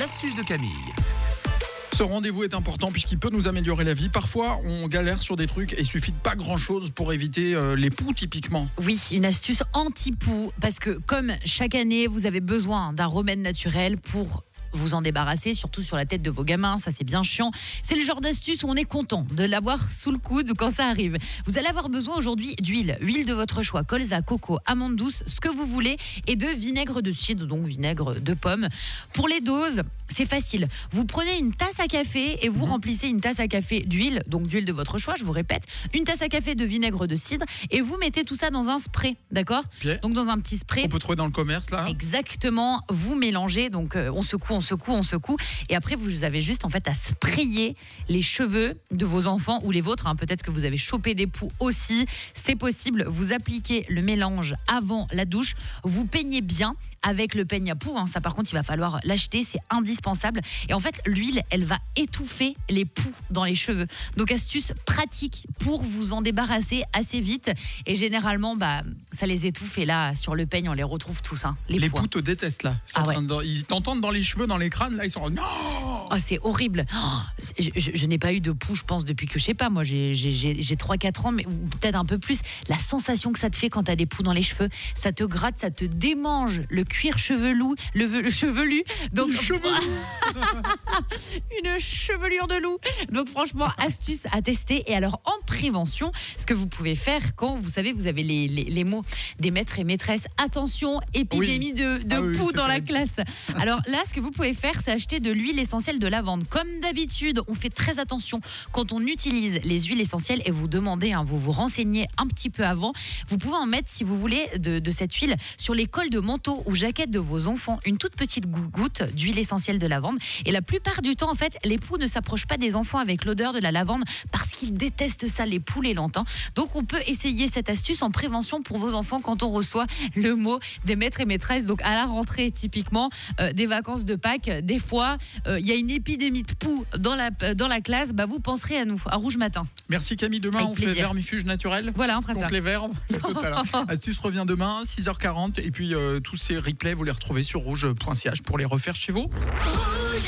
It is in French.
l'astuce de Camille. Ce rendez-vous est important puisqu'il peut nous améliorer la vie. Parfois, on galère sur des trucs et il suffit de pas grand-chose pour éviter les poux typiquement. Oui, une astuce anti-poux, parce que comme chaque année, vous avez besoin d'un remède naturel pour vous en débarrasser, surtout sur la tête de vos gamins, ça c'est bien chiant. C'est le genre d'astuce où on est content de l'avoir sous le coude quand ça arrive. Vous allez avoir besoin aujourd'hui d'huile de votre choix, colza, coco, amande douce, ce que vous voulez, et de vinaigre de cidre, donc vinaigre de pomme. Pour les doses, c'est facile. Vous prenez une tasse à café et vous remplissez une tasse à café d'huile, donc d'huile de votre choix, je vous répète, une tasse à café de vinaigre de cidre, et vous mettez tout ça dans un spray, d'accord ? Okay. Donc dans un petit spray. On peut trouver dans le commerce là. Exactement, vous mélangez, donc on secoue, et après vous avez juste en fait à sprayer les cheveux de vos enfants ou les vôtres, peut-être que vous avez chopé des poux aussi, c'est possible. Vous appliquez le mélange avant la douche, vous peignez bien avec le peigne à poux, ça par contre il va falloir l'acheter, c'est indispensable, et en fait l'huile elle va étouffer les poux dans les cheveux, donc astuce pratique pour vous en débarrasser assez vite, et généralement ça les étouffe, et là sur le peigne on les retrouve tous, les poux. Poux te détestent là. Ils t'entendent dans les cheveux, dans les crânes, là ils sont non. Oh, c'est horrible. Je n'ai pas eu de poux, je pense, depuis que je sais pas, moi j'ai 3-4 ans, mais ou peut-être un peu plus. La sensation que ça te fait quand t'as des poux dans les cheveux, ça te gratte, ça te démange le cuir chevelu, le chevelu. Donc une chevelure de loup. Donc franchement, astuce à tester. Et alors en prévention, ce que vous pouvez faire quand vous savez, vous avez les mots des maîtres et maîtresses, attention, épidémie de poux dans la classe. Alors là, ce que vous pouvez faire, c'est acheter de l'huile essentielle de lavande. Comme d'habitude, on fait très attention quand on utilise les huiles essentielles, et vous demandez, vous vous renseignez un petit peu avant. Vous pouvez en mettre, si vous voulez, de cette huile sur les cols de manteau ou jaquettes de vos enfants, une toute petite goutte d'huile essentielle de lavande. Et la plupart du temps, en fait, les poux ne s'approchent pas des enfants avec l'odeur de la lavande parce qu'ils détestent ça, les poux, les lentes. Donc on peut essayer cette astuce en prévention pour vos enfants quand on reçoit le mot des maîtres et maîtresses. Donc à la rentrée, typiquement, des vacances de Pâques, des fois, il y a une épidémie de poux dans la classe, vous penserez à nous, à Rouge Matin. Merci Camille, demain avec on plaisir. fait vermifuge naturel. Voilà, on fera contre ça. les vers. Astuce revient demain, 6h40, et puis tous ces replays, vous les retrouvez sur rouge.ch pour les refaire chez vous.